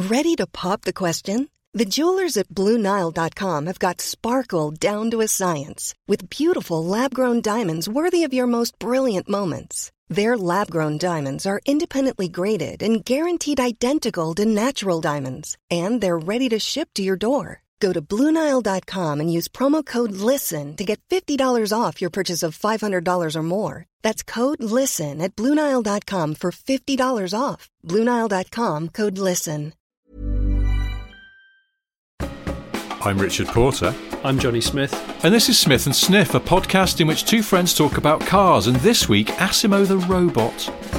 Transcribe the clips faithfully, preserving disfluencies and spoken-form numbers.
Ready to pop the question? The jewelers at Blue Nile dot com have got sparkle down to a science with beautiful lab-grown diamonds worthy of your most brilliant moments. Their lab-grown diamonds are independently graded and guaranteed identical to natural diamonds, and they're ready to ship to your door. Go to Blue Nile dot com and use promo code LISTEN to get fifty dollars off your purchase of five hundred dollars or more. That's code LISTEN at Blue Nile dot com for fifty dollars off. Blue Nile dot com, code LISTEN. I'm Richard Porter. I'm Johnny Smith. And this is Smith and Sniff, a podcast in which two friends talk about cars. And this week, Asimo the robot.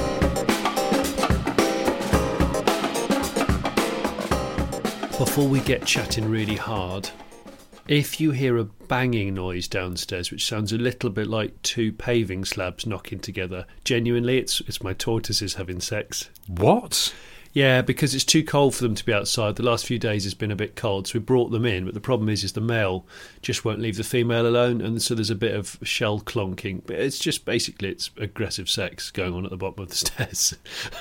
Before we get chatting really hard, if you hear a banging noise downstairs, which sounds a little bit like two paving slabs knocking together, genuinely, it's it's my tortoises having sex. What? Yeah, because it's too cold for them to be outside. The last few days has been a bit cold, so we brought them in. But the problem is, is the male just won't leave the female alone, and so there's a bit of shell clonking. But it's just basically it's aggressive sex going on at the bottom of the stairs.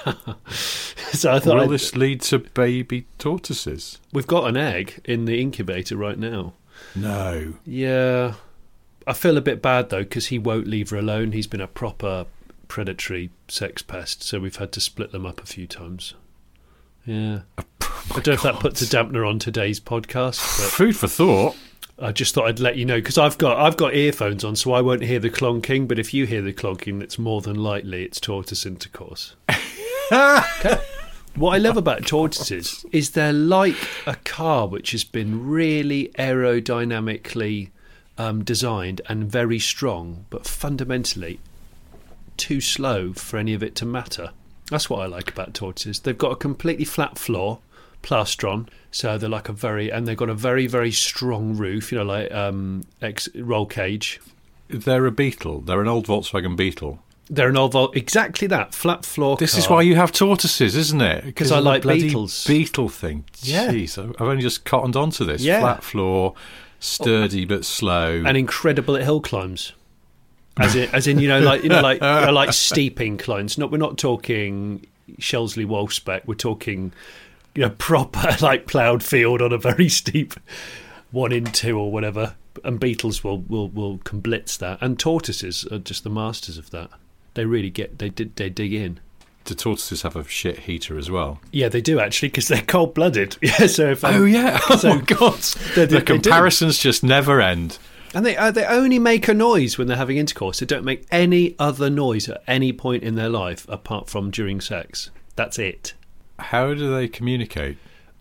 So I thought, will I'd, this lead to baby tortoises? We've got an egg in the incubator right now. No. Yeah, I feel a bit bad though because he won't leave her alone. He's been a proper predatory sex pest, so we've had to split them up a few times. Yeah, oh I don't know if that puts a dampener on today's podcast. But food for thought. I just thought I'd let you know because I've got I've got earphones on, so I won't hear the clonking. But if you hear the clonking, it's more than likely it's tortoise intercourse. Okay. What I love about tortoises is they're like a car which has been really aerodynamically um, designed and very strong, but fundamentally too slow for any of it to matter. That's what I like about tortoises. They've got a completely flat floor, plastron, so they're like a very, and they've got a very, very strong roof, you know, like um, ex- roll cage. They're a Beetle. They're an old Volkswagen Beetle. They're an old, Vol- exactly that, flat floor This car. is why you have tortoises, isn't it? Because I like Beetles. Beetle thing. Yeah. Jeez, I've only just cottoned onto this. Yeah. Flat floor, sturdy but slow. And incredible at hill climbs. As in, as in, you know, like you know, like uh, like steep inclines. Not, we're not talking Shelsley Wolfspec. We're talking, you know, proper like ploughed field on a very steep one in two or whatever. And beetles will will will can blitz that. And tortoises are just the masters of that. They really get they did they dig in. Do tortoises have a shit heater as well? Yeah, they do actually because they're cold blooded. Yeah, so if I'm, oh yeah, oh so my god, they, the they comparisons just never end. And they uh, they only make a noise when they're having intercourse. They don't make any other noise at any point in their life apart from during sex. That's it. How do they communicate?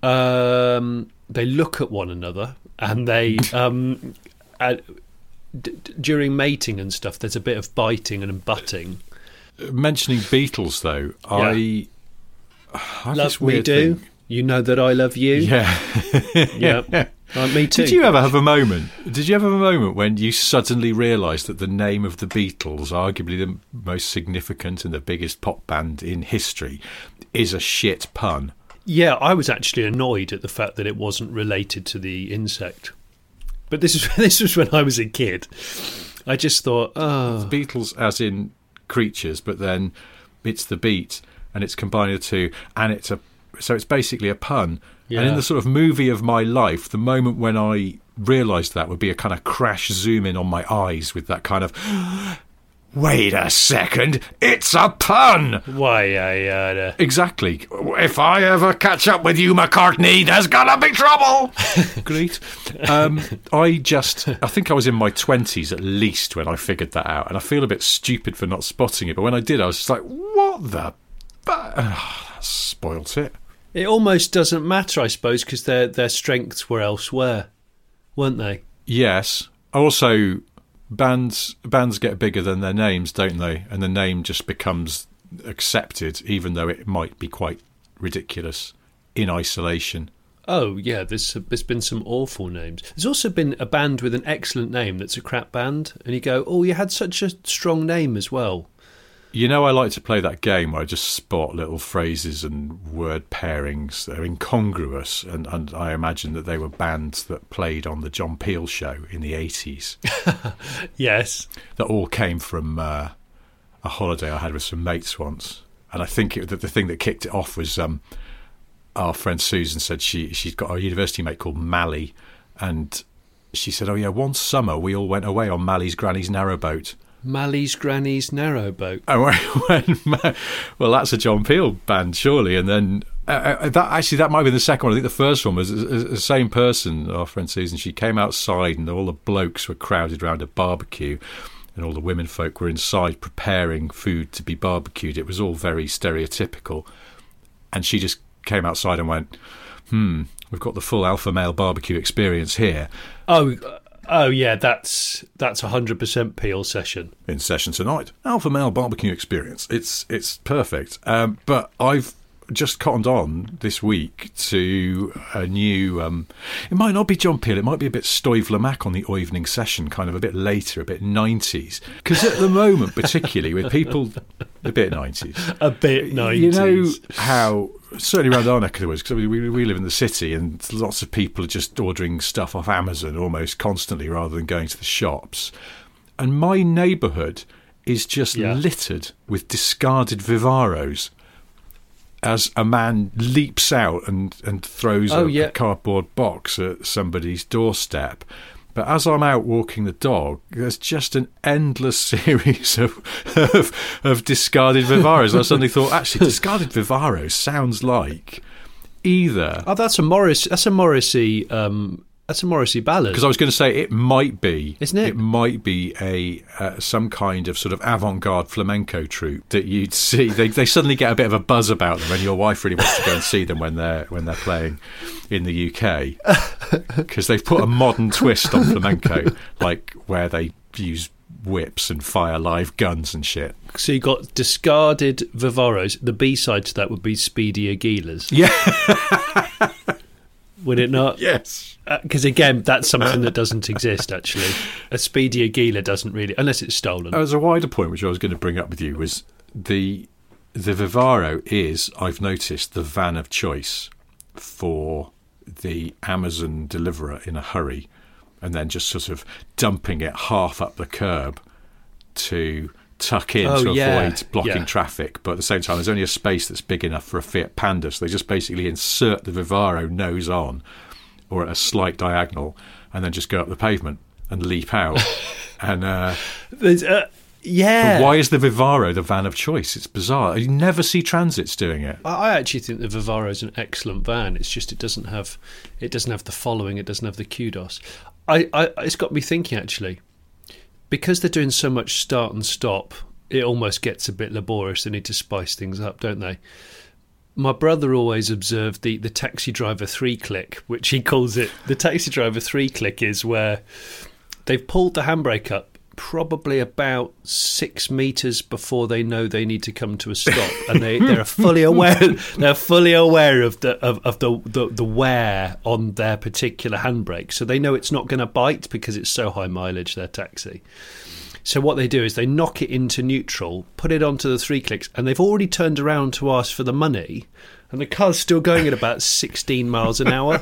Um, they look at one another and they... um, uh, d- d- during mating and stuff, there's a bit of biting and butting. Mentioning beetles, though, Yeah. I... I have Love this weird me do. thing. You know that I love you. Yeah. Yeah. Uh, me too. Did you ever have a moment? Did you ever have a moment when you suddenly realised that the name of the Beatles, arguably the most significant and the biggest pop band in history, is a shit pun? Yeah, I was actually annoyed at the fact that it wasn't related to the insect. But this is this was when I was a kid. I just thought, oh, The Beatles, as in creatures, but then it's the beat, and it's combining the two, and it's a so it's basically a pun. Yeah. And in the sort of movie of my life, the moment when I realised that would be a kind of crash zoom in on my eyes with that kind of, wait a second, it's a pun! why, yeah, yeah. Exactly. If I ever catch up with you, McCartney, there's gonna be trouble! Great. Um, I just, I think I was in my twenties at least when I figured that out, and I feel a bit stupid for not spotting it, but when I did, I was just like, what the... Ba-? Oh, that spoilt it. It almost doesn't matter, I suppose, because their their strengths were elsewhere, weren't they? Yes. Also, bands bands get bigger than their names, don't they? And the name just becomes accepted, even though it might be quite ridiculous in isolation. Oh, yeah, there's, there's been some awful names. There's also been a band with an excellent name that's a crap band, and you go, oh, you had such a strong name as well. You know, I like to play that game where I just spot little phrases and word pairings that are incongruous, and, and I imagine that they were bands that played on the John Peel show in the eighties. Yes. That all came from uh, a holiday I had with some mates once. And I think it, that the thing that kicked it off was um, our friend Susan said she, she's got a university mate called Mally, and she said, oh yeah, one summer we all went away on Mally's granny's narrowboat. Mally's Granny's Narrowboat. And when, well, that's a John Peel band, surely. And then uh, that actually that might be the second one. I think the first one was the same person, our friend Susan. She came outside, and all the blokes were crowded around a barbecue, and all the women folk were inside preparing food to be barbecued. It was all very stereotypical. And she just came outside and went, "Hmm, we've got the full alpha male barbecue experience here." Oh. Oh yeah, that's that's a hundred percent Peel session. In session tonight, alpha male barbecue experience. It's it's perfect. Um, but I've just cottoned on this week to a new. Um, it might not be John Peel. It might be a bit Stoivler Mac on the evening session, kind of a bit later, a bit nineties. Because at the moment, particularly with people, a bit nineties, a bit nineties. You know how. Certainly around our neck of the woods, because we, we live in the city, and lots of people are just ordering stuff off Amazon almost constantly rather than going to the shops. And my neighbourhood is just yeah. littered with discarded Vivaros as a man leaps out and, and throws oh, a, yeah. a cardboard box at somebody's doorstep. But as I'm out walking the dog, there's just an endless series of of, of discarded Vivaros. I suddenly thought, actually, discarded Vivaros sounds like either. Oh, that's a Morris. That's a Morrissey. Um, that's a Morrissey ballad. Because I was going to say it might be, isn't it? It might be a uh, some kind of sort of avant-garde flamenco troupe that you'd see. They they suddenly get a bit of a buzz about them, and your wife really wants to go and see them when they're when they're playing in the U K, because they've put a modern twist on flamenco, like where they use whips and fire live guns and shit. So you got discarded Vivaros. The B-side to that would be Speedy Aguilas. Yeah. Would it not? Yes. Because uh, again, that's something that doesn't exist, actually. A Speedy Aguila doesn't really, unless it's stolen. As a wider point, which I was going to bring up with you, was the the Vivaro is, I've noticed, the van of choice for the Amazon deliverer in a hurry, and then just sort of dumping it half up the curb to tuck in oh, to yeah. avoid blocking yeah. traffic. But at the same time, there's only a space that's big enough for a Fiat Panda, so they just basically insert the Vivaro nose on, or at a slight diagonal, and then just go up the pavement and leap out. and uh, there's uh, yeah. But why is the Vivaro the van of choice? It's bizarre. You never see Transits doing it. I actually think the Vivaro is an excellent van. It's just it doesn't have it doesn't have the following. It doesn't have the kudos. I, I it's got me thinking, actually, because they're doing so much start and stop. It almost gets a bit laborious. They need to spice things up, don't they? My brother always observed the, the taxi driver three click, which he calls it. The taxi driver three click is where they've pulled the handbrake up probably about six metres before they know they need to come to a stop, and they, they're fully aware they're fully aware of the of, of the, the the wear on their particular handbrake, so they know it's not going to bite because it's so high mileage, their taxi. So what they do is they knock it into neutral, put it onto the three clicks, and they've already turned around to ask for the money, and the car's still going at about sixteen miles an hour.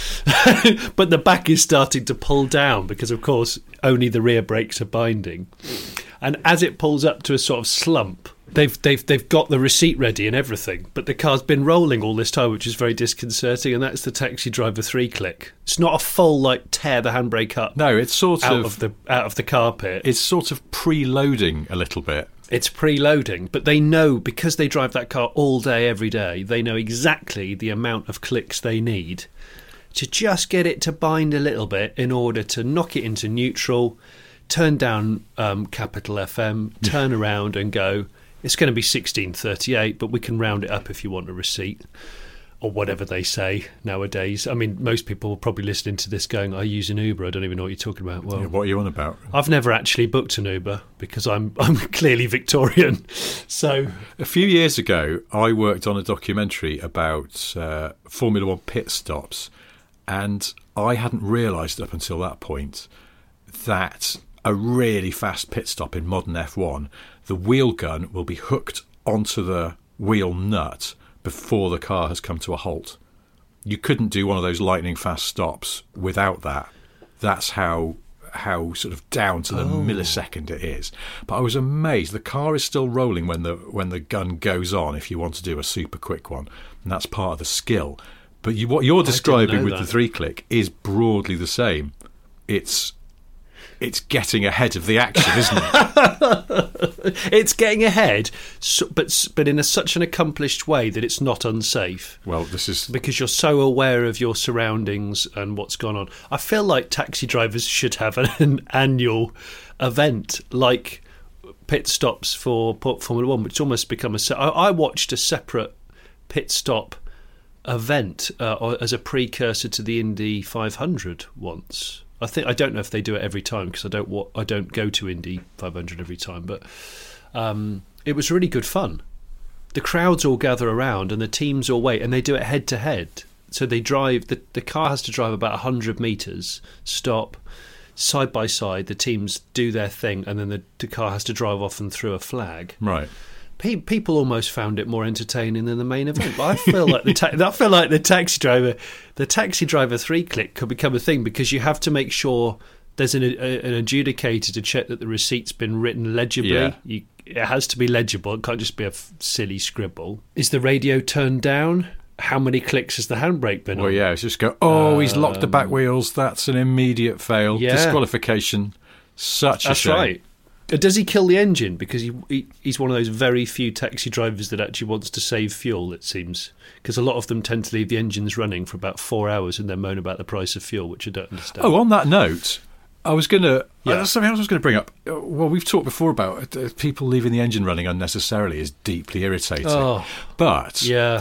But the back is starting to pull down because, of course, only the rear brakes are binding. And as it pulls up to a sort of slump, they've they've they've got the receipt ready and everything, but the car's been rolling all this time, which is very disconcerting. And that's the taxi driver three click. It's not a full like tear the handbrake up. No, it's sort out of, of the out of the carpet. It's sort of preloading a little bit. It's preloading, but they know, because they drive that car all day, every day, they know exactly the amount of clicks they need to just get it to bind a little bit in order to knock it into neutral, turn down um, capital F M, turn around and go, it's going to be sixteen thirty-eight, but we can round it up if you want a receipt. Or whatever they say nowadays. I mean, most people are probably listening to this going, I use an Uber, I don't even know what you're talking about. Well, yeah, what are you on about? I've never actually booked an Uber because I'm I'm clearly Victorian. So a few years ago, I worked on a documentary about uh, Formula One pit stops, and I hadn't realised up until that point that a really fast pit stop in modern F one, the wheel gun will be hooked onto the wheel nut before the car has come to a halt. You couldn't do one of those lightning fast stops without that. That's how how sort of down to the Oh. millisecond it is. But I was amazed. The car is still rolling when the when the gun goes on. If you want to do a super quick one, and that's part of the skill. But you, what you're describing know with that. the three click is broadly the same. It's it's getting ahead of the action, isn't it? It's getting ahead, so, but s- but in a, such an accomplished way that it's not unsafe. Well, this is Because you're so aware of your surroundings and what's gone on. I feel like taxi drivers should have an, an annual event like pit stops for Port Formula One, which almost become a. se- I, I watched a separate pit stop event uh, as a precursor to the Indy five hundred once. I think I don't know if they do it every time because I don't wa- I don't go to Indy five hundred every time, but um, it was really good fun. The crowds all gather around and the teams all wait, and they do it head to head. So they drive the the car has to drive about a hundred meters, stop side by side. The teams do their thing, and then the, the car has to drive off and through a flag. right. Pe- People almost found it more entertaining than the main event. But I feel like the ta- I feel like the taxi driver, the taxi driver three click could become a thing because you have to make sure there's an, a, an adjudicator to check that the receipt's been written legibly. Yeah. You, it has to be legible. It can't just be a f- silly scribble. Is the radio turned down? How many clicks has the handbrake been Well, on? yeah, it's just go, oh, he's locked the back wheels. That's an immediate fail. Yeah. Disqualification. Such a That's shame. right. Uh, Does he kill the engine? Because he, he he's one of those very few taxi drivers that actually wants to save fuel, it seems. Because a lot of them tend to leave the engines running for about four hours and then moan about the price of fuel, which I don't understand. Oh, on that note, I was going to... Yeah. That's something else I was going to bring up. Uh, Well, we've talked before about uh, people leaving the engine running unnecessarily is deeply irritating. Oh, But yeah.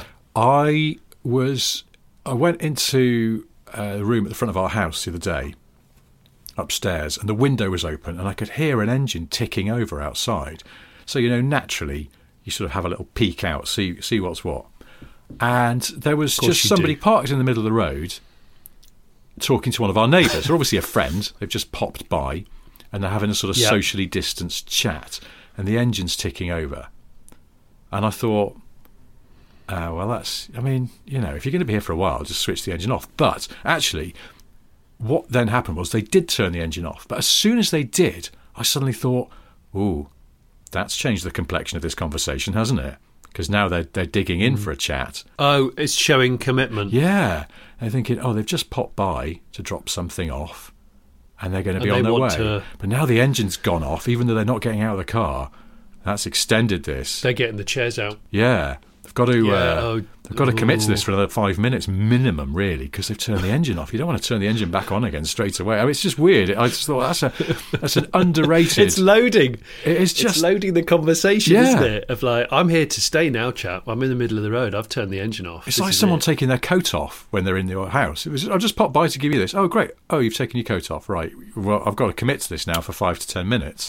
I was... I went into a room at the front of our house the other day, upstairs, and the window was open and I could hear an engine ticking over outside. So, you know, naturally, you sort of have a little peek out, see see what's what. And there was course just you somebody do. parked in the middle of the road talking to one of our neighbours. They're obviously a friend. They've just popped by and they're having a sort of Yeah. socially distanced chat and the engine's ticking over. And I thought, uh, well, that's, I mean, you know, if you're going to be here for a while, just switch the engine off. But actually, what then happened was they did turn the engine off. But as soon as they did, I suddenly thought, ooh, that's changed the complexion of this conversation, hasn't it? Because now they're, they're digging in for a chat. Oh, it's showing commitment. Yeah. They're thinking, oh, they've just popped by to drop something off and they're going to be And on they their way. want to- But now the engine's gone off, even though they're not getting out of the car. That's extended this. They're getting the chairs out. Yeah. They've got to, Yeah, uh, oh, they've got to commit to this ooh. for another five minutes minimum, really, because they've turned the engine off. You don't want to turn the engine back on again straight away. I mean, it's just weird. I just thought that's a that's an underrated. It's loading. It is just It's loading the conversation, Yeah. isn't it? Of like, I'm here to stay now, chap. I'm in the middle of the road. I've turned the engine off. It's This like is someone it. taking their coat off when they're in your house. It was, I'll just pop by to give you this. Oh, great. Oh, you've taken your coat off. Right. Well, I've got to commit to this now for five to ten minutes.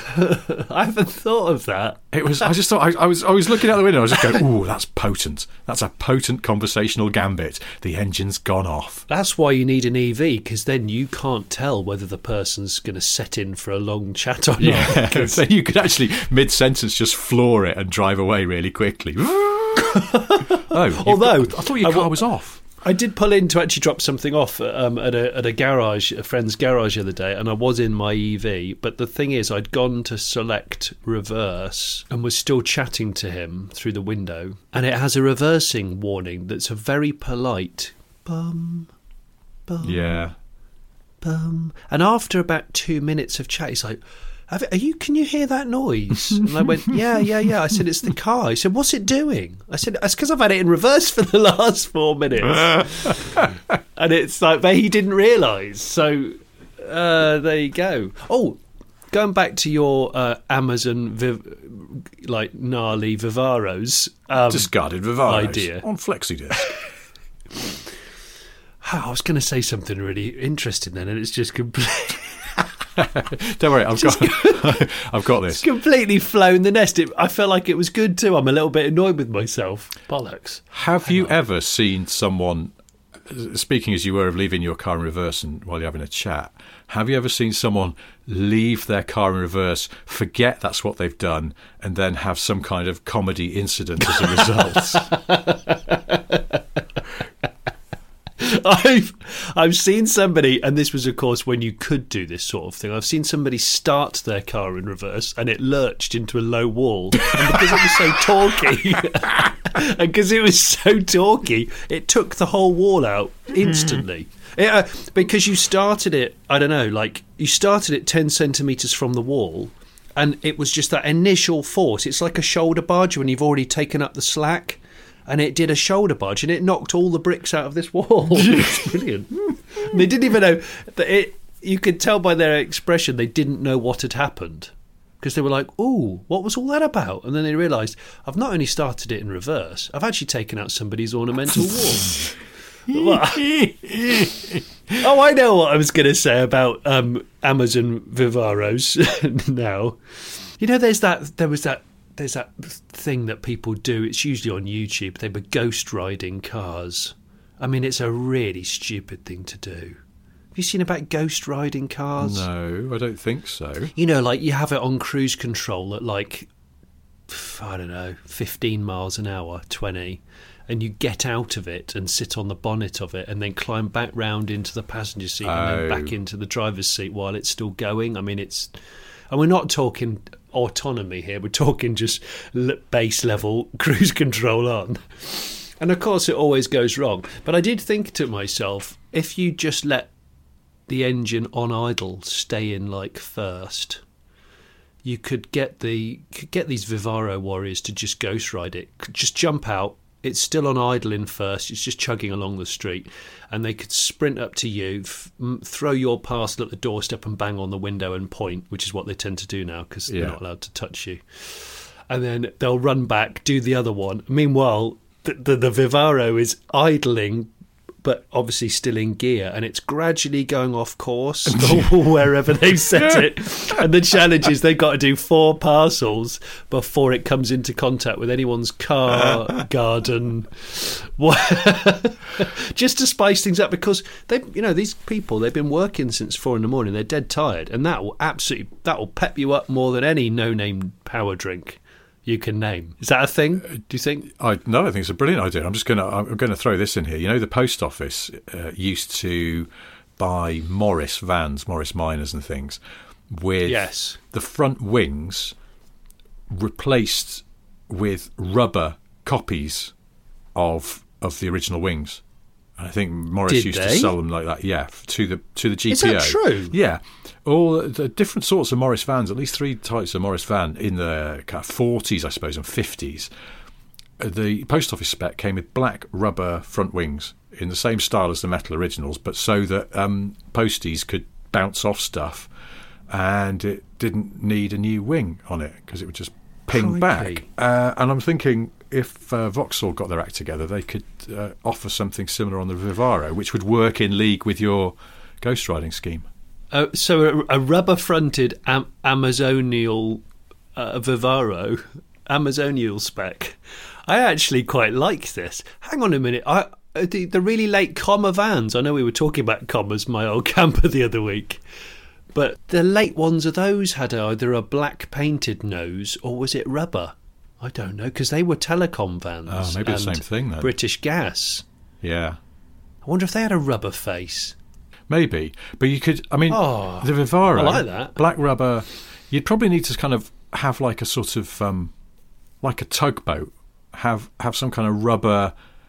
I haven't thought of that. It was. I just thought. I, I was. I was looking out the window. I was just going, "Ooh, that's potent. That's a potent conversational gambit. The engine's gone off." That's why you need an E V, because then you can't tell whether the person's going to set in for a long chat or not. Yeah. So you could actually mid-sentence just floor it and drive away really quickly. oh, you've Although, got- I thought your I car wa- was off. I did pull in to actually drop something off um, at a at a garage, a friend's garage the other day, and I was in my E V. But the thing is, I'd gone to select reverse and was still chatting to him through the window, and it has a reversing warning that's a very polite bum, bum, Yeah. bum. And after about two minutes of chat, he's like, Have, are you? Can you hear that noise? And I went, yeah, yeah, yeah. I said, it's the car. He said, what's it doing? I said, it's because I've had it in reverse for the last four minutes. And it's like, but he didn't realise. So uh, there you go. Oh, going back to your uh, Amazon, Viv- like gnarly Vivaros um, Discarded Vivaros idea. on FlexiDisc. I was going to say something really interesting then, and it's just completely. Don't worry, I've got, I've got this. completely flown the nest. It, I felt like it was good too. I'm a little bit annoyed with myself. Bollocks. Have you ever seen someone, speaking as you were of leaving your car in reverse and while you're having a chat, have you ever seen someone leave their car in reverse, forget that's what they've done, and then have some kind of comedy incident as a result? I've I've seen somebody, and this was, of course, when you could do this sort of thing. I've seen somebody start their car in reverse, and it lurched into a low wall. And because it was so torquey, and because it was so torquey, it took the whole wall out instantly. It, uh, because you started it, I don't know, like you started it ten centimetres from the wall, and it was just that initial force. It's like a shoulder barge when you've already taken up the slack. And it did a shoulder barge, and it knocked all the bricks out of this wall. It's brilliant. And they didn't even know that it. You could tell by their expression they didn't know what had happened, because they were like, "Ooh, what was all that about?" And then they realised, I've not only started it in reverse, I've actually taken out somebody's ornamental wall. Oh, I know what I was going to say about um, Amazon Vivaros now. You know, there's that. There was that. There's that thing that people do, it's usually on YouTube, they were ghost riding cars. I mean, it's a really stupid thing to do. Have you seen about ghost riding cars? No, I don't think so. You know, like you have it on cruise control at like, I don't know, fifteen miles an hour, twenty, and you get out of it and sit on the bonnet of it and then climb back round into the passenger seat oh. and then back into the driver's seat while it's still going. I mean, it's... And we're not talking autonomy here, we're talking just base level cruise control on. And of course it always goes wrong. But I did think to myself, if you just let the engine on idle stay in like first, you could get the could get these Vivaro warriors to just ghost ride it, could just jump out. It's still on idle in first. It's just chugging along the street. And they could sprint up to you, f- throw your parcel at the doorstep and bang on the window and point, which is what they tend to do now because they're yeah. not allowed to touch you. And then they'll run back, do the other one. Meanwhile, the, the, the Vivaro is idling, but obviously still in gear, and it's gradually going off course wherever they've set it. And the challenge is they've got to do four parcels before it comes into contact with anyone's car, garden, just to spice things up, because they, you know, these people, they've been working since four in the morning. They're dead tired, and that will absolutely that will pep you up more than any no-name power drink you can name. Is that a thing, do you think? I no, I think it's a brilliant idea. I'm just going to I'm going to throw this in here. You know, the post office uh, used to buy Morris vans, Morris Minors and things, with yes. the front wings replaced with rubber copies of of the original wings. I think Morris Did used they? to sell them like that, yeah, to the to the G P O. Is that true? Yeah. All the different sorts of Morris vans, at least three types of Morris van in the kind of forties, I suppose, and fifties. The post office spec came with black rubber front wings in the same style as the metal originals, but so that um, posties could bounce off stuff and it didn't need a new wing on it because it would just ping Crikey. back. Uh, and I'm thinking, if uh, Vauxhall got their act together, they could uh, offer something similar on the Vivaro, which would work in league with your ghost riding scheme. Uh, so a, a rubber-fronted am- Amazonial uh, Vivaro, Amazonial spec. I actually quite like this. Hang on a minute. I, the, the really late comma vans. I know we were talking about commas, my old camper the other week. But the late ones of those had either a black painted nose or was it rubber? I don't know, because they were telecom vans. Oh, maybe the same thing then. British Gas. Yeah. I wonder if they had a rubber face. Maybe. But you could, I mean, oh, the Vivaro, I like that. Black rubber, you'd probably need to kind of have like a sort of, um, like a tugboat, have have some kind of rubber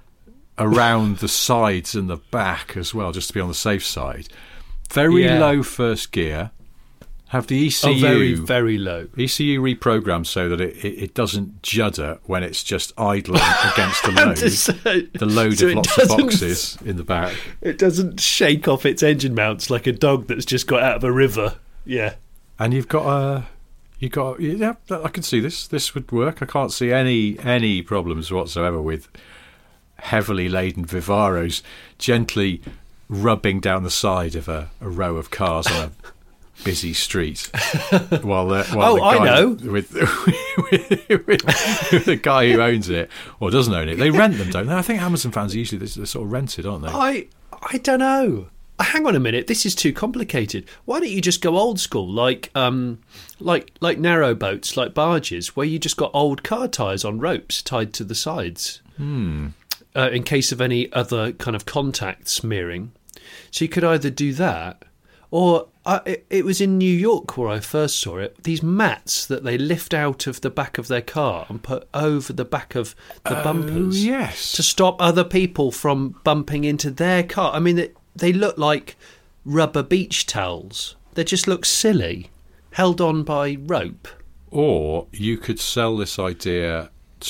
around the sides and the back as well, just to be on the safe side. Very yeah. low first gear. Have the E C U oh, very, very low. E C U reprogrammed so that it, it, it doesn't judder when it's just idling against the load. say, the load so of lots of boxes in the back. It doesn't shake off its engine mounts like a dog that's just got out of a river. Yeah. And you've got a, you got yeah. I can see this. This would work. I can't see any any problems whatsoever with heavily laden Vivaros gently rubbing down the sid of a, a row of cars on a busy street while, uh, while oh the guy I know with, with, with, with the guy who owns it or doesn't own it, they rent them, don't they? I think Amazon fans are usually they're sort of rented, aren't they? I I don't know. Hang on a minute, this is too complicated. Why don't you just go old school, like um like like narrow boats, like barges, where you just got old car tyres on ropes tied to the sides? Hmm. uh, in case of any other kind of contact smearing. So you could either do that, or uh, it, it was in New York where I first saw it, these mats that they lift out of the back of their car and put over the back of the Oh, bumpers yes. to stop other people from bumping into their car. I mean, they, they look like rubber beach towels. They just look silly, held on by rope. Or you could sell this idea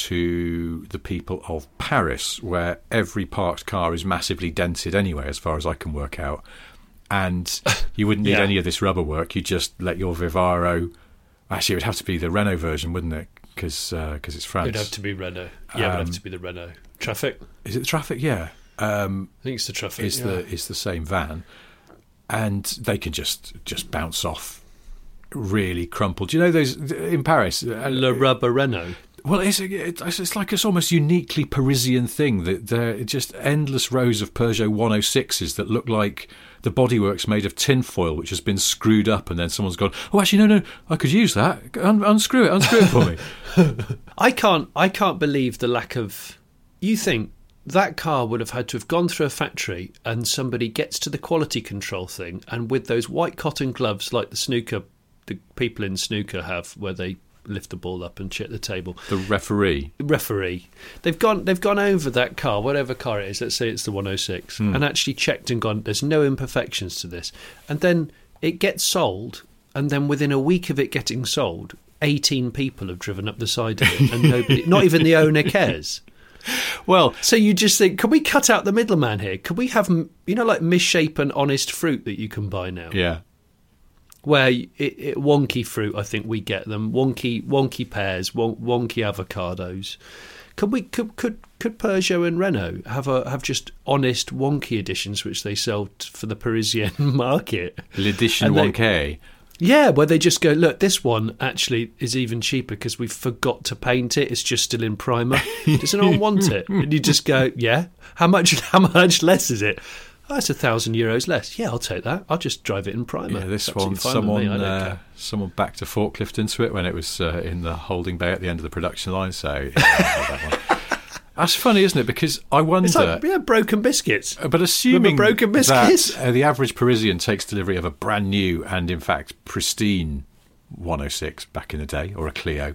to the people of Paris, where every parked car is massively dented anyway, as far as I can work out. And you wouldn't need Yeah. any of this rubber work. You just let your Vivaro... Actually, it would have to be the Renault version, wouldn't it? Because uh, it's France. It'd have to be Renault. Yeah, it would Um, have to be the Renault. Traffic? Is it the Traffic? Yeah. Um, I think it's the Traffic. it's, yeah. the, it's the same van. And they can just, just bounce off really crumpled. Do you know those... In Paris... uh, Le Rubber Renault. Well, it's, it's it's like it's almost uniquely Parisian thing that there are just endless rows of Peugeot one oh sixes that look like the bodywork's made of tinfoil, which has been screwed up, and then someone's gone, oh, actually, no, no, I could use that. Un- unscrew it, unscrew it for me. I can't. I can't believe the lack of. You think that car would have had to have gone through a factory, and somebody gets to the quality control thing, and with those white cotton gloves like the snooker, the people in snooker have, where they lift the ball up and check the table. The referee. Referee. They've gone. They've gone over that car, whatever car it is. Let's say it's the one oh six, Hmm. and actually checked and gone. There's no imperfections to this, and then it gets sold, and then within a week of it getting sold, eighteen people have driven up the side of it, and nobody, not even the owner, cares. Well, So you just think, can we cut out the middleman here? Can we have, you know, like misshapen, honest fruit that you can buy now? yeah. Where it, it, wonky fruit, I think we get them. Wonky, wonky pears, won, wonky avocados. Could we, could, could, could Peugeot and Renault have a have just honest wonky editions which they sell t- for the Parisian market? L'edition And they- one K. Yeah, where they just go, look, this one actually is even cheaper because we forgot to paint it. It's just still in primer. Does anyone want it? And you just go, yeah. How much? How much less is it? Oh, that's a thousand euros less. Yeah, I'll take that. I'll just drive it in primer. Yeah, this It's one, absolutely fine with someone me, I don't uh, care. someone backed a forklift into it when it was uh, in the holding bay at the end of the production line. So yeah, that one. That's funny, isn't it? Because I wonder. It's like, yeah, broken biscuits. But assuming Remember broken biscuits? that uh, the average Parisian takes delivery of a brand new and, in fact, pristine one oh six back in the day, or a Clio,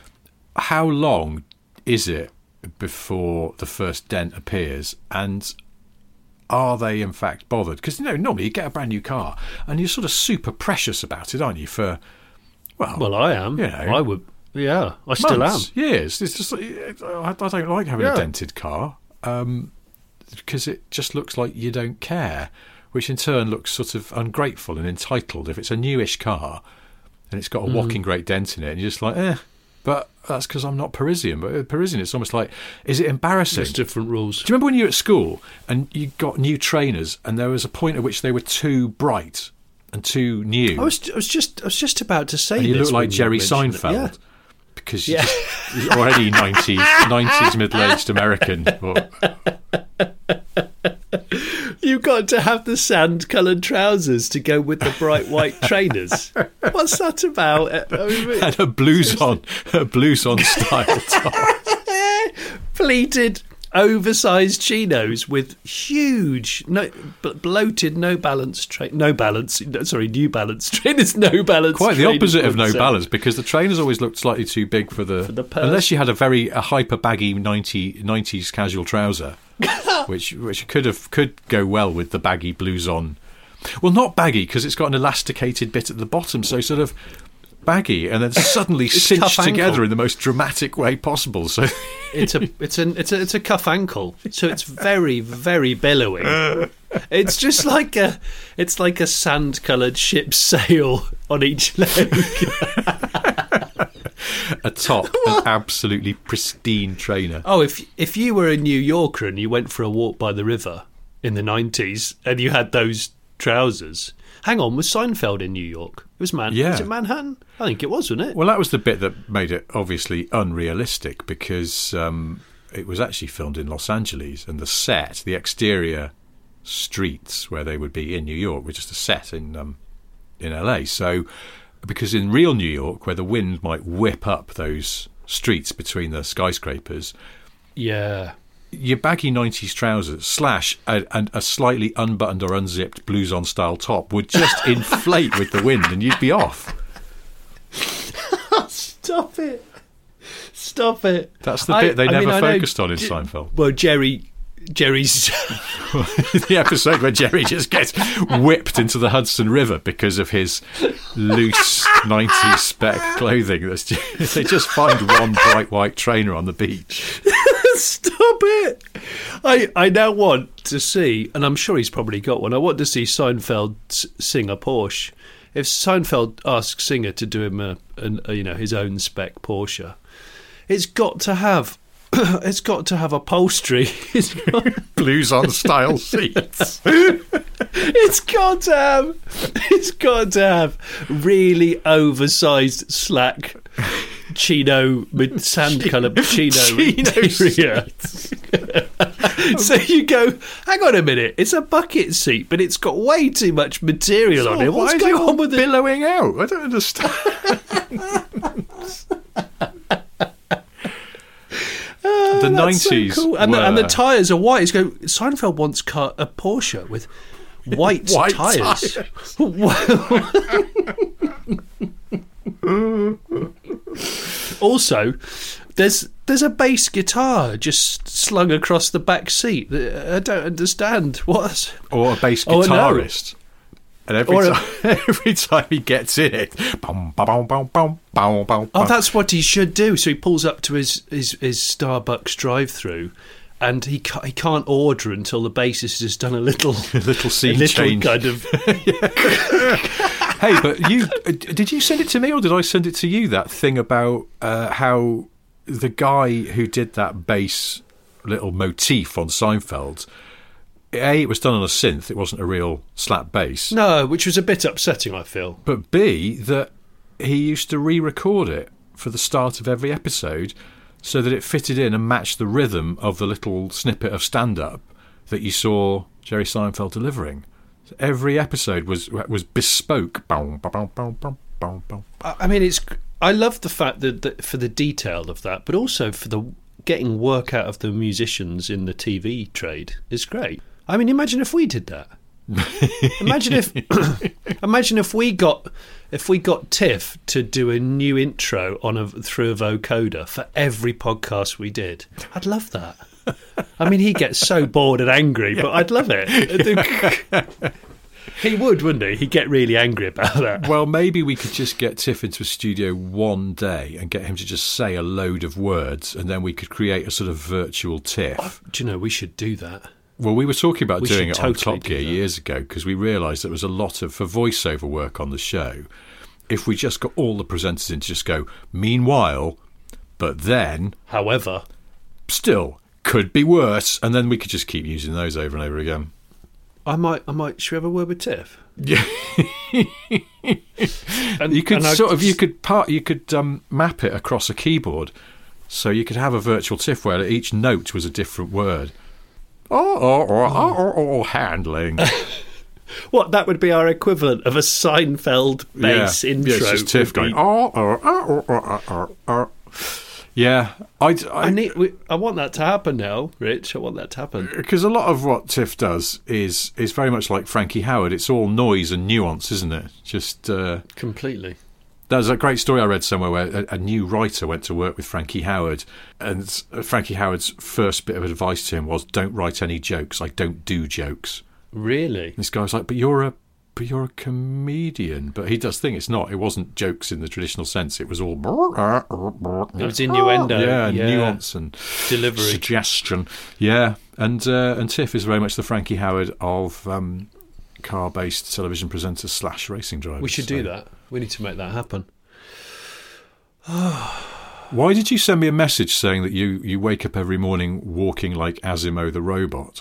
how long is it before the first dent appears? And are they, in fact, bothered? Because, you know, normally you get a brand new car and you're sort of super precious about it, aren't you? For, well, Well, I am. You know, I would. Yeah, I still am. months, years. It's just, I I don't like having Yeah. a dented car um, because it just looks like you don't care, which in turn looks sort of ungrateful and entitled. If it's a newish car and it's got a Mm. whocking great dent in it, and you're just like, eh. But that's because I'm not Parisian. But Parisian, it's almost like, is it embarrassing? There's different rules. Do you remember when you were at school and you got new trainers and there was a point at which they were too bright and too new? I was, I was just, I was just about to say. and you this look like when Jerry mentioned it. Seinfeld. Yeah. Because Yeah. you're, just, you're already nineties, nineties middle-aged American. Or, You've got to have the sand-coloured trousers to go with the bright white trainers. What's that about? I mean, and a blues on, a blues on style top. pleated, oversized chinos with huge, no, b- bloated, no balance, tra- no balance. no, Sorry, New Balance trainers, no balance. Quite the trainers opposite of no whatsoever. balance, because the trainers always looked slightly too big for the, For the purse. unless you had a very a hyper baggy ninety, nineties casual trouser, which which could have could go well with the baggy blues on. Well, not baggy because it's got an elasticated bit at the bottom, so sort of baggy and then suddenly cinched cuff ankle. together in the most dramatic way possible. So It's a, it's an, it's a, it's a cuff ankle, so it's very, very billowy. It's just like a, it's like a sand-coloured ship's sail on each leg. atop an absolutely pristine trainer. Oh, if if you were a New Yorker and you went for a walk by the river in the nineties and you had those trousers, hang on, was Seinfeld in New York? It was Man. Yeah. Was it Manhattan? I think it was, wasn't it? Well, that was the bit that made it obviously unrealistic because um, it was actually filmed in Los Angeles, and the set, the exterior streets where they would be in New York, were just a set in um, in L A. So, because in real New York, where the wind might whip up those streets between the skyscrapers, Yeah. your baggy nineties trousers slash a, a, a slightly unbuttoned or unzipped blouson style top would just inflate with the wind and you'd be off. Stop it. Stop it. That's the I, bit they I never mean, focused know, on in J- Seinfeld. Well, Jerry... Jerry's... The episode where Jerry just gets whipped into the Hudson River because of his loose nineties spec clothing. That's just, they just find one bright white trainer on the beach. Stop it. I, I now want to see, and I'm sure he's probably got one, I want to see Seinfeld s- sing a Porsche. If Seinfeld asks Singer to do him a, an, a you know his own spec Porsche, it's got to have it's got to have upholstery. It's got blouson style seats. It's got to have it's got to have really oversized slack chino with sand colour chino, Chino interior. So you go, hang on a minute, it's a bucket seat, but it's got way too much material So on it. why What's is it going all on with it? billowing out? I don't understand. Oh, the that's so nineties cool. and, were... the, and the tyres are white. It's go. Seinfeld once cut a Porsche with white, White tyres. Also, there's there's a bass guitar just slung across the back seat. I don't understand what. Or a bass Oh, no. guitarist. And every, Or a- time, every time he gets in it, bum, bum, bum, bum, bum, bum, bum, Oh, that's what he should do. So he pulls up to his his, his Starbucks drive-through, and he ca- he can't order until the bassist has done a little little scene a little change. kind of. Hey, but you uh, did you send it to me or did I send it to you? That thing about uh, how the guy who did that bass little motif on Seinfeld. A, it was done on a synth. It wasn't a real slap bass. No, which was a bit upsetting, I feel. But B, that he used to re-record it for the start of every episode so that it fitted in and matched the rhythm of the little snippet of stand-up that you saw Jerry Seinfeld delivering. So every episode was was bespoke. I I mean, it's. I love the fact that, that for the detail of that, but also for the getting work out of the musicians in the T V trade is great. I mean, imagine if we did that. Imagine if, imagine if we got, if we got Tiff to do a new intro on a through a vocoder for every podcast we did. I'd love that. I mean, he'd get so bored and angry, but I'd love it. He would, wouldn't he? He'd get really angry about that. Well, maybe we could just get Tiff into a studio one day and get him to just say a load of words, and then we could create a sort of virtual Tiff. Oh, do you know, we should do that. Well, we were talking about We doing it should on totally Top do Gear that. years ago because we realised there was a lot of, for voiceover work on the show, if we just got all the presenters in to just go, meanwhile, but then, However, still, could be worse, and then we could just keep using those over and over again. I might, I might. Should we have a word with Tiff? Yeah. And, You could and I sort of, you just- could part, you could um, map it across a keyboard, so you could have a virtual Tiff where each note was a different word. Oh, oh, oh, oh, oh, oh handling. What, that would be our equivalent of a Seinfeld bass yeah. intro. Yeah, it's just Tiff would be- going. Oh, oh, oh, oh, oh, oh, oh. Yeah, I, I need. We, I want that to happen now, Rich. I want that to happen. because a lot of what Tiff does is is very much like Frankie Howard. It's all noise and nuance, isn't it? Just. Uh, Completely. There's a great story I read somewhere where a, a new writer went to work with Frankie Howard, and Frankie Howard's first bit of advice to him was, "Don't write any jokes. I don't do jokes." Really? This guy was like, "But you're a, but you're a comedian." But he does think it's not. It wasn't jokes in the traditional sense. It was all. It was innuendo. Yeah, yeah. nuance and Delivery. suggestion. Yeah, and uh, and Tiff is very much the Frankie Howard of um, car-based television presenters slash racing drivers. We should so. do that. We need to make that happen. Why did you send me a message saying that you, you wake up every morning walking like Asimo the robot?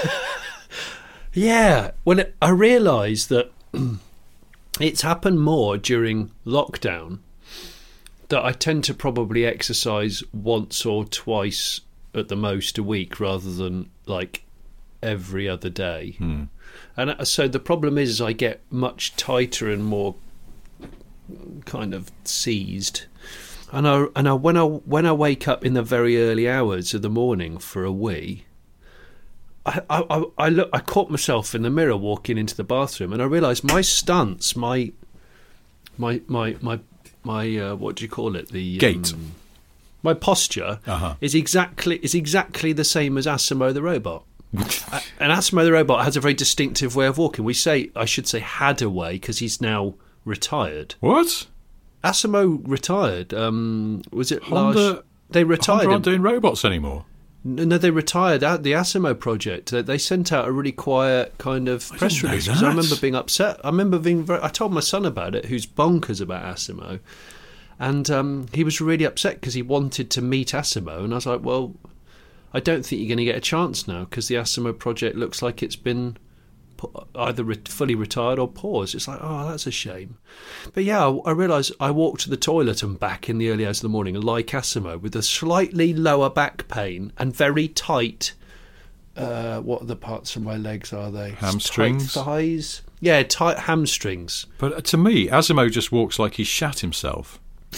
Yeah. When it, I realised that it's happened more during lockdown, that I tend to probably exercise once or twice at the most a week rather than like every other day. Hmm. And uh, so the problem is, is I get much tighter and more kind of seized And I and I when I when I wake up in the very early hours of the morning for a wee, I I I look I caught myself in the mirror walking into the bathroom, and I realised my stance, my my my my my uh, what do you call it? The gait. Um, my posture uh-huh. is exactly is exactly the same as Asimo the robot. And Asimo the robot has a very distinctive way of walking. We say I should say had a way because he's now retired. What? Asimo retired. Um, was it Honda? last? They retired. Honda aren't doing robots anymore. No, they retired at the Asimo project. They sent out a really quiet kind of I press didn't know release. that. 'Cause I remember being upset. I remember being very. I told my son about it, who's bonkers about Asimo, and um, he was really upset because he wanted to meet Asimo, and I was like, well, I don't think you're going to get a chance now because the Asimo project looks like it's been either re- fully retired or paused. It's like, oh, that's a shame. But yeah, I, I realised I walked to the toilet and back in the early hours of the morning like Asimo with a slightly lower back pain and very tight, uh, what are the parts of my legs are they? Hamstrings? Tight thighs? Yeah, tight hamstrings. But to me, Asimo just walks like he shat himself.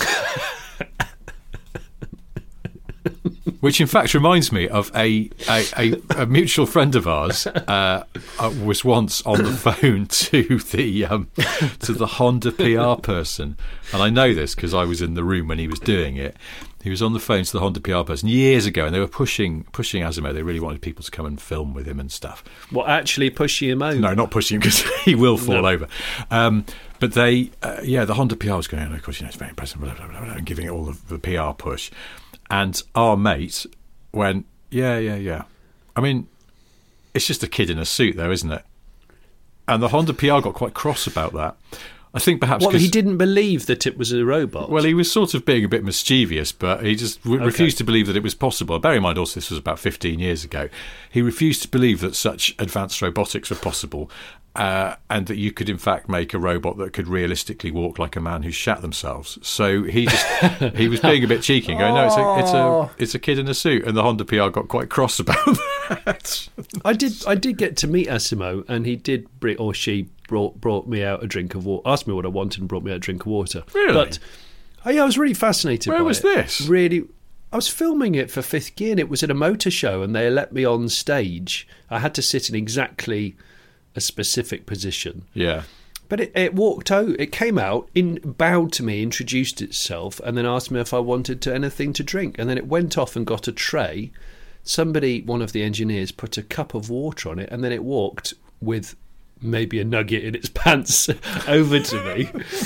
Which, in fact, reminds me of a a, a, a mutual friend of ours uh, uh, was once on the phone to the um, to the Honda P R person, and I know this because I was in the room when he was doing it. He was on the phone to the Honda P R person years ago, and they were pushing pushing Asimo. They really wanted people to come and film with him and stuff. What, actually pushing him over? No, not pushing him because he will fall No. over. Um, but they, uh, yeah, the Honda P R was going, oh, of course, you know, it's very impressive, blah, blah, blah, blah, and giving it all of the P R push. And our mate went, yeah, yeah, yeah. I mean, it's just a kid in a suit, though, isn't it? And the Honda P R got quite cross about that. I think perhaps Well, 'cause- he didn't believe that it was a robot. Well, he was sort of being a bit mischievous, but he just w- Okay. refused to believe that it was possible. Bear in mind, also, this was about fifteen years ago. He refused to believe that such advanced robotics were possible, uh, and that you could, in fact, make a robot that could realistically walk like a man who shat themselves. So he just he was being a bit cheeky and going, no, it's a, it's a it's a kid in a suit. And the Honda P R got quite cross about that. I did. I did get to meet Asimo, and he did bring, or she brought brought me out a drink of water. Asked me what I wanted and brought me out a drink of water. Really? But oh, yeah, I was really fascinated. Where by was it. this? Really, I was filming it for Fifth Gear, and it was at a motor show, and they let me on stage. I had to sit in exactly a specific position. Yeah. But it, it walked out. It came out, in bowed to me, introduced itself, and then asked me if I wanted to anything to drink. And then it went off and got a tray. Somebody, one of the engineers, put a cup of water on it, and then it walked with maybe a nugget in its pants over to me,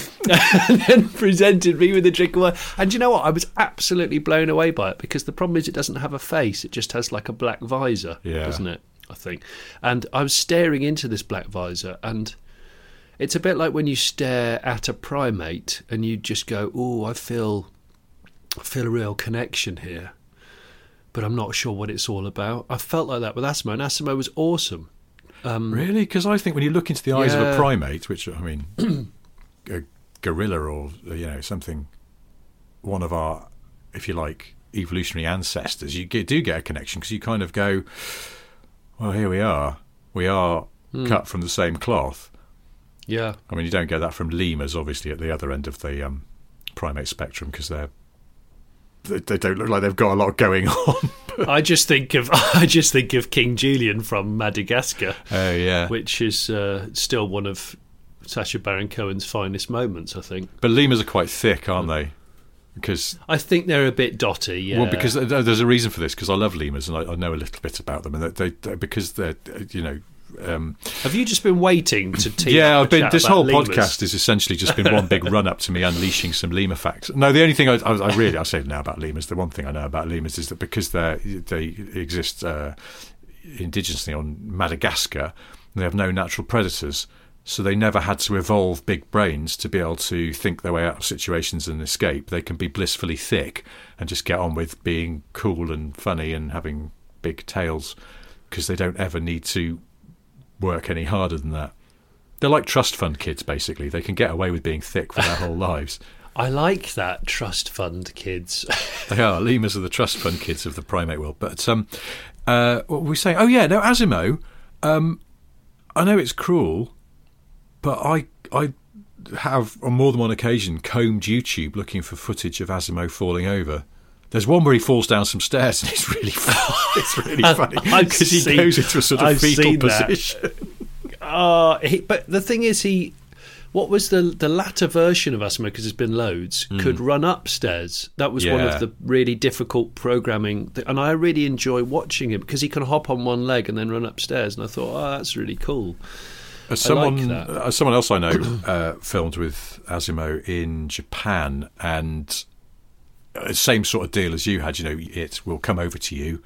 and then presented me with a drink of water. And you know what? I was absolutely blown away by it because the problem is it doesn't have a face. It just has like a black visor, Yeah. doesn't it? I think. And I was staring into this black visor, and it's a bit like when you stare at a primate and you just go, "Oh, I feel, I feel a real connection here, but I'm not sure what it's all about." I felt like that with Asimo, and Asimo was awesome. Um, Really? Because I think when you look into the eyes of a Yeah. primate, which, I mean, a gorilla or, you know, something, one of our, if you like, evolutionary ancestors, you get, do get a connection because you kind of go, well, here we are. We are Mm. cut from the same cloth. Yeah. I mean, you don't get that from lemurs, obviously, at the other end of the um, primate spectrum because they're they, they don't look like they've got a lot going on. I just think of I just think of King Julian from Madagascar, Oh, yeah. which is uh, still one of Sacha Baron Cohen's finest moments, I think. But lemurs are quite thick, aren't they? Because I think they're a bit dotty. Yeah. well, because th- there's a reason for this. Because I love lemurs and I, I know a little bit about them, and they, they, they because they're uh, you know. Um, Have you just been waiting to teach? yeah, I've been. chat This about whole lemurs? podcast has essentially just been one big run up to me unleashing some lemur facts. No, the only thing I, I, I really I say now about lemurs, the one thing I know about lemurs is that because they they exist uh, indigenously on Madagascar, they have no natural predators. So they never had to evolve big brains to be able to think their way out of situations and escape. They can be blissfully thick and just get on with being cool and funny and having big tails because they don't ever need to work any harder than that. They're like trust fund kids, basically. They can get away with being thick for their whole lives. I like that, trust fund kids. They are. Lemurs are the trust fund kids of the primate world. But um, uh, what were we saying? Oh, yeah, no, Asimo, um, I know it's cruel, but I I have, on more than one occasion, combed YouTube looking for footage of Asimov falling over. There's one where he falls down some stairs, and it's really funny. It's really funny because he seen, goes into a sort of I've fetal position. Uh, he, but the thing is, he what was the the latter version of Asimov? Because there's been loads. Mm. Could run upstairs. That was yeah. one of the really difficult programming, th- and I really enjoy watching him because he can hop on one leg and then run upstairs. And I thought, oh, that's really cool. As someone, like uh, someone else I know uh, filmed with Asimov in Japan, and uh, same sort of deal as you had. You know, it will come over to you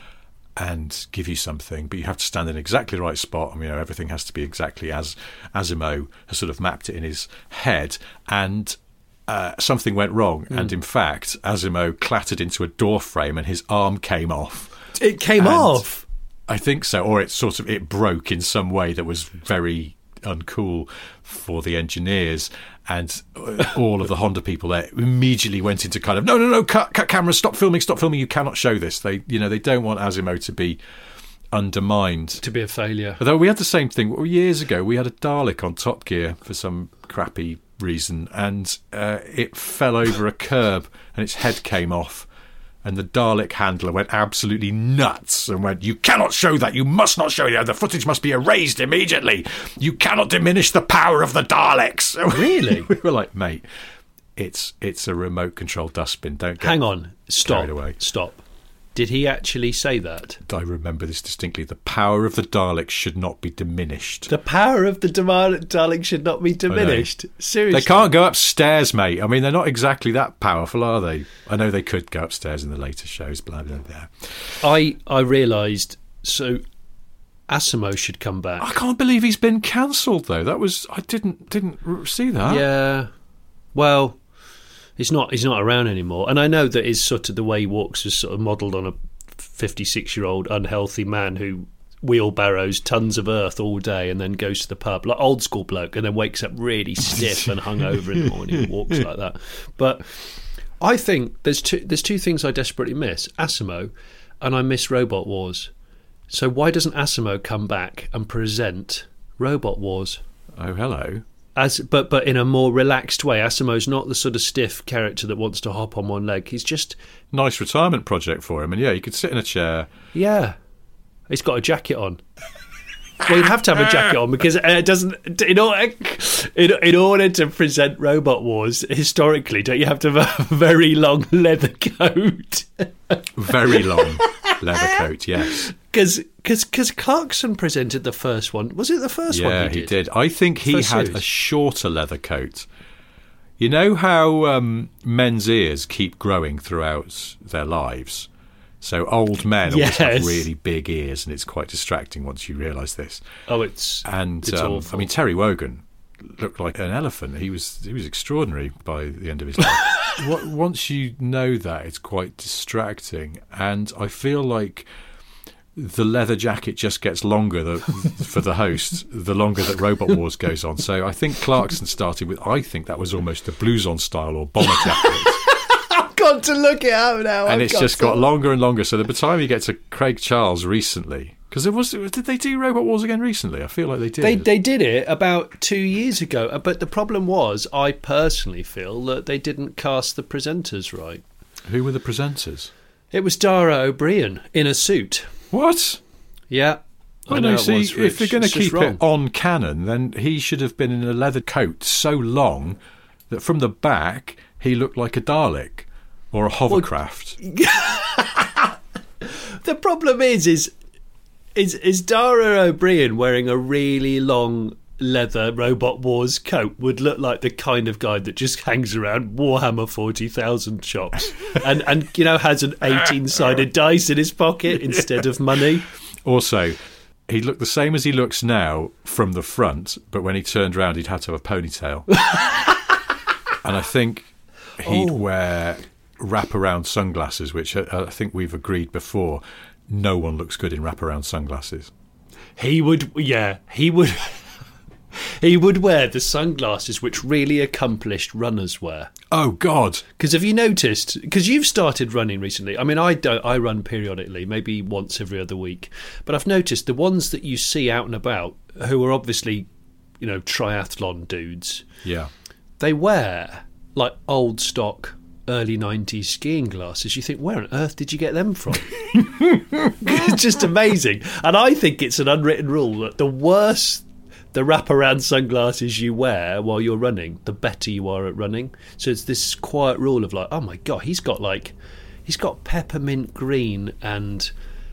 and give you something, but you have to stand in exactly the right spot. I mean, you know, everything has to be exactly as Asimov has sort of mapped it in his head. And uh, something went wrong, mm. and in fact, Asimov clattered into a door frame, and his arm came off. It came and off. I think so, or it sort of it broke in some way that was very uncool for the engineers, and all of the Honda people there immediately went into kind of no, no, no, cut, cut cameras, stop filming, stop filming. You cannot show this. They, you know, they don't want Asimov to be undermined, to be a failure. Although we had the same thing years ago. We had a Dalek on Top Gear for some crappy reason, and uh, it fell over a curb, and its head came off. And the Dalek handler went absolutely nuts and went, "You cannot show that. You must not show it. The footage must be erased immediately. You cannot diminish the power of the Daleks." Really? We were like, mate, it's it's a remote control dustbin. Don't get Hang on. Stop. carried away. Stop. Did he actually say that? I remember this distinctly. The power of the Daleks should not be diminished. The power of the Daleks should not be diminished? Seriously? They can't go upstairs, mate. I mean, they're not exactly that powerful, are they? I know they could go upstairs in the later shows, blah, blah, blah. I, I realised, so Asimov should come back. I can't believe he's been cancelled, though. That was... I didn't didn't see that. Yeah. Well... He's not. He's not around anymore, and I know that his sort of the way he walks is sort of modelled on a fifty-six-year-old unhealthy man who wheelbarrows tons of earth all day and then goes to the pub, like old school bloke, and then wakes up really stiff and hungover in the morning and walks like that. But I think there's two. There's two things I desperately miss: Asimov, and I miss Robot Wars. So why doesn't Asimov come back and present Robot Wars? Oh, hello. As but but in a more relaxed way. Asimov's not the sort of stiff character that wants to hop on one leg. He's just nice retirement project for him, and yeah, he could sit in a chair. Yeah, he's got a jacket on. Well, you'd have to have a jacket on because it doesn't. In order, in, in order to present Robot Wars historically, don't you have to have a very long leather coat? Very long leather coat, yes. Because because Clarkson presented the first one. Was it the first yeah, one? Yeah, he, he did. I think he first had series. a shorter leather coat. You know how um, men's ears keep growing throughout their lives? So old men yes. always have really big ears, and it's quite distracting once you realise this. Oh, it's and it's um, awful. I mean, Terry Wogan looked like an elephant. He was he was extraordinary by the end of his life. what, once you know that, it's quite distracting, and I feel like the leather jacket just gets longer the, for the host the longer that Robot Wars goes on. So I think Clarkson started with, I think that was almost a blues-on style or bomber jacket. I've got to look it up now. And I've it's got just to. got longer and longer. So by the time you get to Craig Charles recently, because there was, did they do Robot Wars again recently? I feel like they did. They they did it about two years ago. But the problem was, I personally feel that they didn't cast the presenters right. Who were the presenters? It was Dara O'Brien in a suit. What? Yeah. Well, I know no, it see, was, if they're going to it's just keep wrong. it on canon, then he should have been in a leather coat so long that from the back he looked like a Dalek or a hovercraft. Well, the problem is, is, is, is Dara O'Brien wearing a really long leather Robot Wars coat would look like the kind of guy that just hangs around Warhammer forty thousand shops and, and you know, has an eighteen-sided dice in his pocket instead of money. Also, he looked the same as he looks now from the front, but when he turned around, he'd had to have a ponytail. And I think he'd Oh. wear wraparound sunglasses, which I, I think we've agreed before. No one looks good in wraparound sunglasses. He would, yeah, he would... He would wear the sunglasses which really accomplished runners wear. Oh, God. Because have you noticed, because you've started running recently, I mean, I don't, I run periodically, maybe once every other week, but I've noticed the ones that you see out and about who are obviously you know, triathlon dudes. Yeah. They wear like old stock early nineties skiing glasses. You think, where on earth did you get them from? It's just amazing. And I think it's an unwritten rule that the worse the wraparound sunglasses you wear while you're running, the better you are at running. So it's this quiet rule of like, oh my God, he's got like, he's got peppermint green and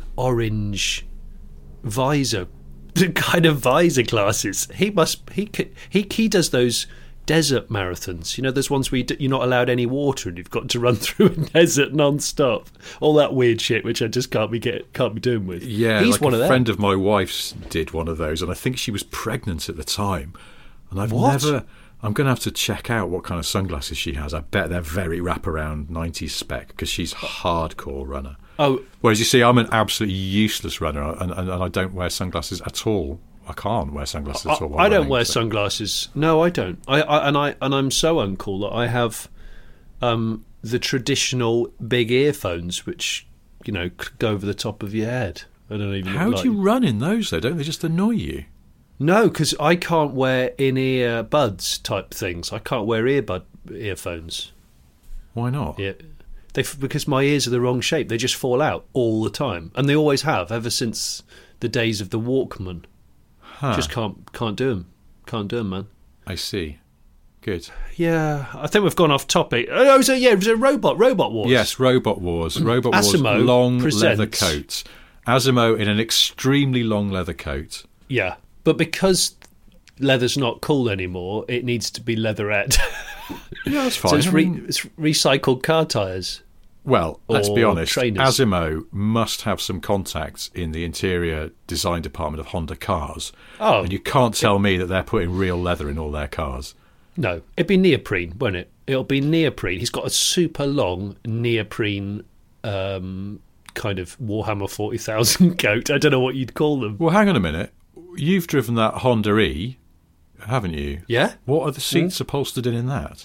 orange visor, kind of visor glasses. He must, he he he does those desert marathons. You know, there's ones where you d- you're not allowed any water and you've got to run through a desert non-stop. All that weird shit, which I just can't be get can't be doing with. Yeah, he's like one a of them. friend of my wife's did one of those, and I think she was pregnant at the time. And I've What? never. I'm going to have to check out what kind of sunglasses she has. I bet they're very wraparound nineties spec because she's a hardcore runner. Oh, Whereas you see, I'm an absolutely useless runner, and, and, and I don't wear sunglasses at all. I can't wear sunglasses I, at all. while I don't running, wear so- sunglasses. No, I don't. I, I and I and I'm so uncool that I have um, the traditional big earphones, which you know go over the top of your head. I don't even. How look do you like- run in those though? Don't they just annoy you? No, because I can't wear in-ear buds type things. I can't wear earbud earphones. Why not? Yeah, they because my ears are the wrong shape. They just fall out all the time, and they always have ever since the days of the Walkman. Huh. Just can't can't do them. Can't do them, man. I see. Good. Yeah, I think we've gone off topic. Oh, it was a, yeah, it was a robot robot wars. Yes, Robot Wars. Robot Wars Asimo long presents- leather coat. Asimo in an extremely long leather coat. Yeah, but because leather's not cool anymore, it needs to be leatherette. Yeah, that's fine. So it's, I re- mean- it's recycled car tyres. Well, let's be or honest. trainers. Asimo must have some contacts in the interior design department of Honda cars. Oh. And you can't tell me that they're putting real leather in all their cars. No, it'd be neoprene, won't it? It'll be neoprene. He's got a super long neoprene um, kind of Warhammer forty thousand coat. I don't know what you'd call them. Well, hang on a minute. You've driven that Honda E, haven't you? Yeah? What are the seats upholstered in in that?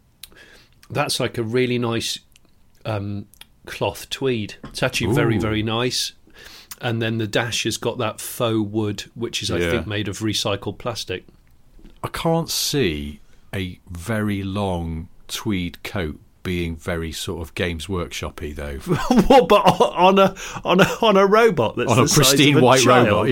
That's like a really nice um, cloth tweed. It's actually very, Ooh. very nice. And then the dash has got that faux wood, which is, I Yeah. think, made of recycled plastic. I can't see a very long tweed coat being very sort of Games Workshop-y, though. What? But on a on a on a robot that's On a the size pristine of a white child. robot,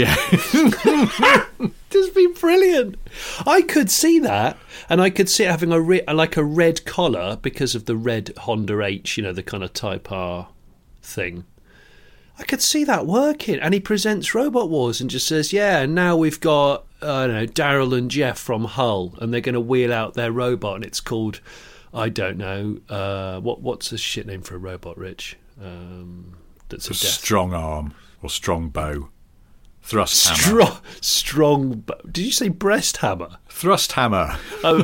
yeah. Just be brilliant. I could see that, and I could see it having a re- like a red collar because of the red Honda H, you know, the kind of Type R thing. I could see that working, and he presents Robot Wars and just says, "Yeah, now we've got I don't know Daryl and Jeff from Hull, and they're going to wheel out their robot, and it's called I don't know uh, what what's a shit name for a robot, Rich? Um, that's a death. Strong arm or strong bow. Thrust hammer. Strong, strong. bo- Did you say breast hammer? Thrust hammer. Oh,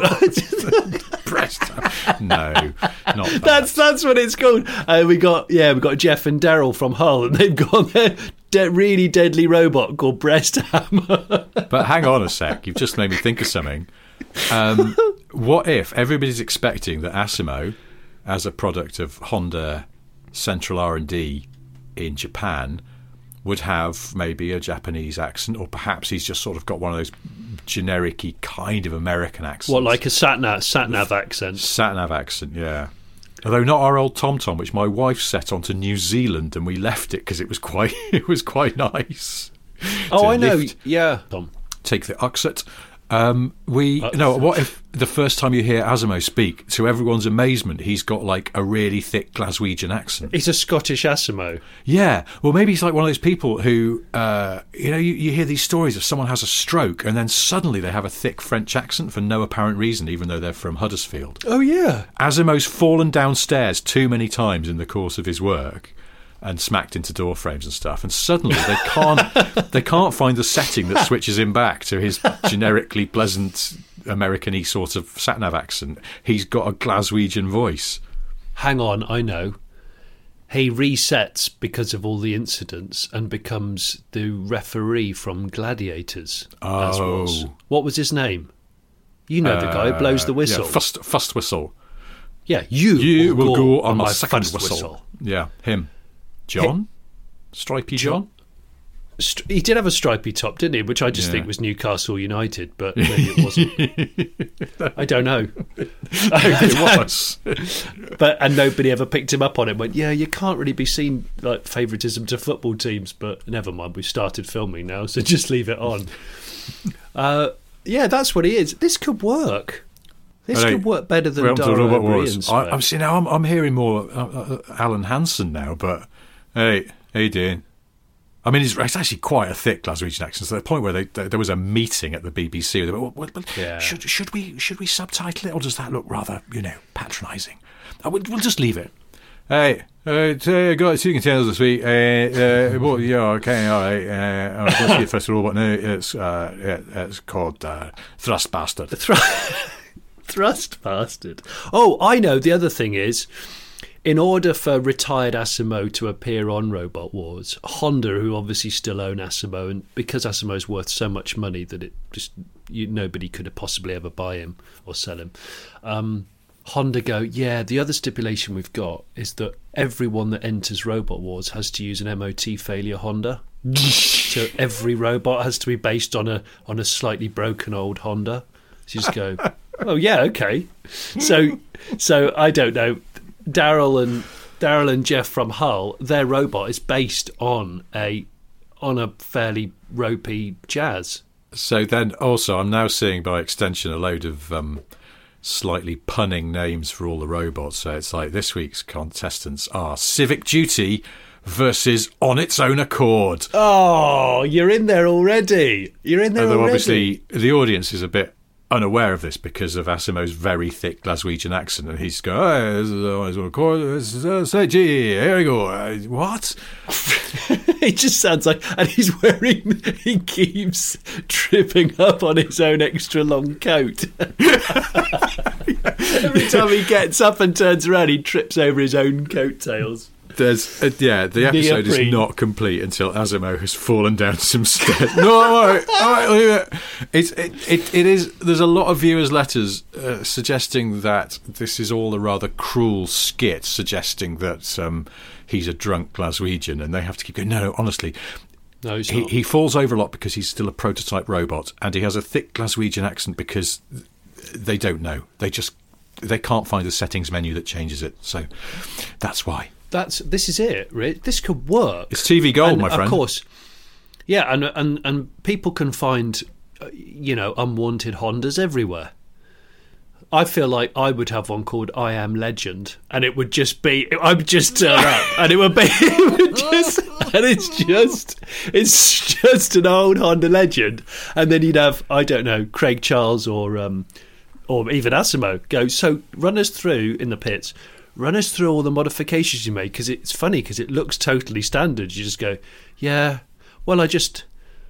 Breast hammer. No, not that. that's that's what it's called. Uh, we got yeah, we got Jeff and Daryl from Hull, and they've got their de- really deadly robot called Breast Hammer. But hang on a sec. You've just made me think of something. Um, what if everybody's expecting that Asimo, as a product of Honda Central R and D in Japan, would have maybe a Japanese accent, or perhaps he's just sort of got one of those generic-y kind of American accents. What, like a satnav satnav accent? Sat-nav accent, yeah. Although not our old TomTom, which my wife set onto New Zealand, and we left it because it was quite it was quite nice. Oh, to I know. lift- Yeah, Tom. Take the Uxet. Um, we Uh, no. What if the first time you hear Asimo speak, to everyone's amazement, he's got like a really thick Glaswegian accent? He's a Scottish Asimo. Yeah. Well, maybe he's like one of those people who, uh, you know, you, you hear these stories of someone has a stroke and then suddenly they have a thick French accent for no apparent reason, even though they're from Huddersfield. Oh yeah. Asimo's fallen downstairs too many times in the course of his work and smacked into door frames and stuff, and suddenly they can't they can't find the setting that switches him back to his generically pleasant American-y sort of sat-nav accent. He's got a Glaswegian voice. Hang on, I know. He resets because of all the incidents and becomes the referee from Gladiators. as Oh. was. What was his name? You know the guy who blows the Uh, whistle. Yeah, first, first whistle. Yeah, you, You will go on my, my second first whistle. Yeah, him. John? Stripey John? St- he did have a stripy top, didn't he? Which I just Yeah. think was Newcastle United, but maybe it wasn't. I don't know. It was. But and nobody ever picked him up on it. Went, yeah, you can't really be seen like favouritism to football teams, but never mind. We've started filming now, so just leave it on. uh, yeah, that's what he is. This could work. This Right. could work better than Well, Dara Robert O'Brien's. was. I, I'm seeing now. I'm, I'm hearing more uh, uh, Alan Hansen now. But hey, how you doing? I mean, it's, it's actually quite a thick Glaswegian accent. To the point where they, they, there was a meeting at the B B C. Where they went, well, well, Yeah. should should we should we subtitle it, or does that look rather, you know, patronising? Uh, we'll, we'll just leave it. Hey, uh, so got two containers this week. Uh, uh, well, yeah, okay, all right. Uh, all right, let's get first of all, but now it's uh, it, it's called uh, Thrust Bastard. Thr- Thrust bastard. Oh, I know. The other thing is, in order for retired Asimo to appear on Robot Wars, Honda, who obviously still own Asimo, and because Asimo's worth so much money that it just you, nobody could have possibly ever buy him or sell him, um, Honda go, yeah, the other stipulation we've got is that everyone that enters Robot Wars has to use an M O T failure Honda. So every robot has to be based on a on a slightly broken old Honda. So you just go, oh yeah, okay. So so I don't know. Daryl and Daryl and Jeff from Hull, their robot is based on a on a fairly ropey Jazz. So then, also, I'm now seeing by extension a load of um, slightly punning names for all the robots. So it's like this week's contestants are Civic Duty versus On Its Own Accord. Oh, you're in there already. You're in there Although already. obviously the audience is a bit unaware of this because of Asimo's very thick Glaswegian accent, and he's going, oh, this is On Its Own Accord, this is, uh, say, gee, here we go. Uh, what? It just sounds like, and he's wearing, he keeps tripping up on his own extra long coat. Every time he gets up and turns around, he trips over his own coattails. There's uh, yeah, the episode Neoprene. is not complete until Asimo has fallen down some stairs. No, all right, all right, leave it. It's it, it, it is. There's a lot of viewers' letters uh, suggesting that this is all a rather cruel skit, suggesting that um, he's a drunk Glaswegian, and they have to keep going. No, no, honestly. No, it's He, not. he falls over a lot because he's still a prototype robot, and he has a thick Glaswegian accent because they don't know. They just they can't find the settings menu that changes it. So that's why. That's this is it, Rick. This could work. It's T V gold, And, my friend. Of course, yeah, and and and people can find, uh, you know, unwanted Hondas everywhere. I feel like I would have one called I Am Legend, and it would just be I would just turn up, and it would be it would just, and it's just it's just an old Honda Legend, and then you'd have I don't know Craig Charles or um or even Asimo go. So run us through in the pits. Run us through all the modifications you made, because it's funny because it looks totally standard. You just go, yeah, well, I just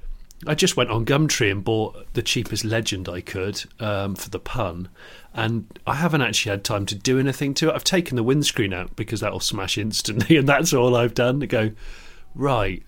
I just went on Gumtree and bought the cheapest Legend I could um, for the pun, and I haven't actually had time to do anything to it. I've taken the windscreen out because that'll smash instantly, and that's all I've done. To go, right,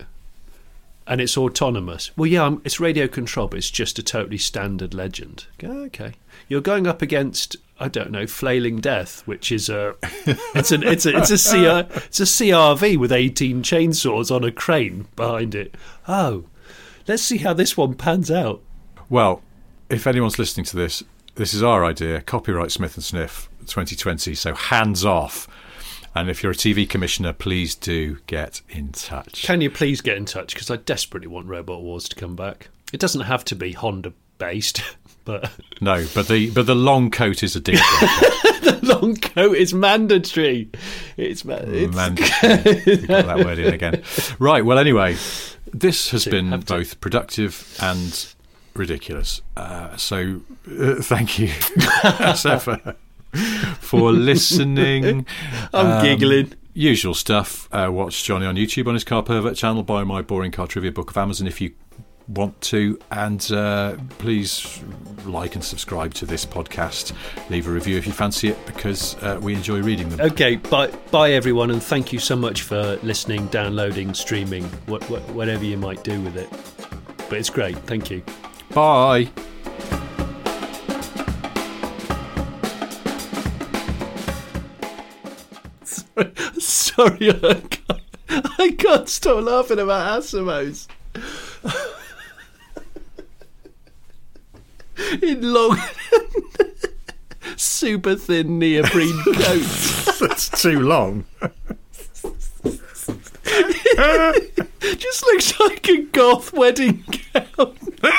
and it's autonomous. Well, yeah, I'm, it's radio control, but it's just a totally standard Legend. Go, okay, you're going up against, I don't know, Flailing Death, which is a it's an it's a it's a C R, it's a C R V with eighteen chainsaws on a crane behind it. Oh, let's see how this one pans out. Well, if anyone's listening to this, this is our idea. Copyright Smith and Sniff twenty twenty. So hands off. And if you're a T V commissioner, please do get in touch. Can you please get in touch? Because I desperately want Robot Wars to come back. It doesn't have to be Honda based, but No, but the but the long coat is a deal breaker. the long coat is mandatory. It's, ma- it's Mandatory. You got that word in again. Right. Well, anyway, this has So been have to- both productive and ridiculous. Uh, so uh, thank you, as ever, for listening. I'm Um, giggling. Usual stuff. Uh, watch Johnny on YouTube on his Car Pervert channel. Buy my Boring Car Trivia book of Amazon if you want to, and uh, please like and subscribe to this podcast. Leave a review if you fancy it, because uh, we enjoy reading them. Okay, bye, bye everyone, and thank you so much for listening, downloading, streaming, what, what, whatever you might do with it. But it's great. Thank you. Bye. Sorry, I can't, I can't stop laughing about Asimos. in long, super thin neoprene coats. That's too long. Just looks like a goth wedding gown.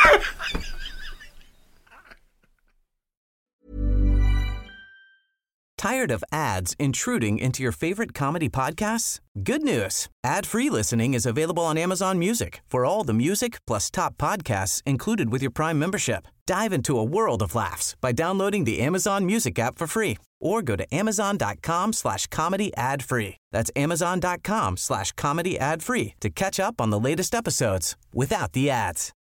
Tired of ads intruding into your favorite comedy podcasts? Good news. Ad-free listening is available on Amazon Music for all the music plus top podcasts included with your Prime membership. Dive into a world of laughs by downloading the Amazon Music app for free or go to amazon.com slash comedy ad free. That's amazon.com slash comedy ad free to catch up on the latest episodes without the ads.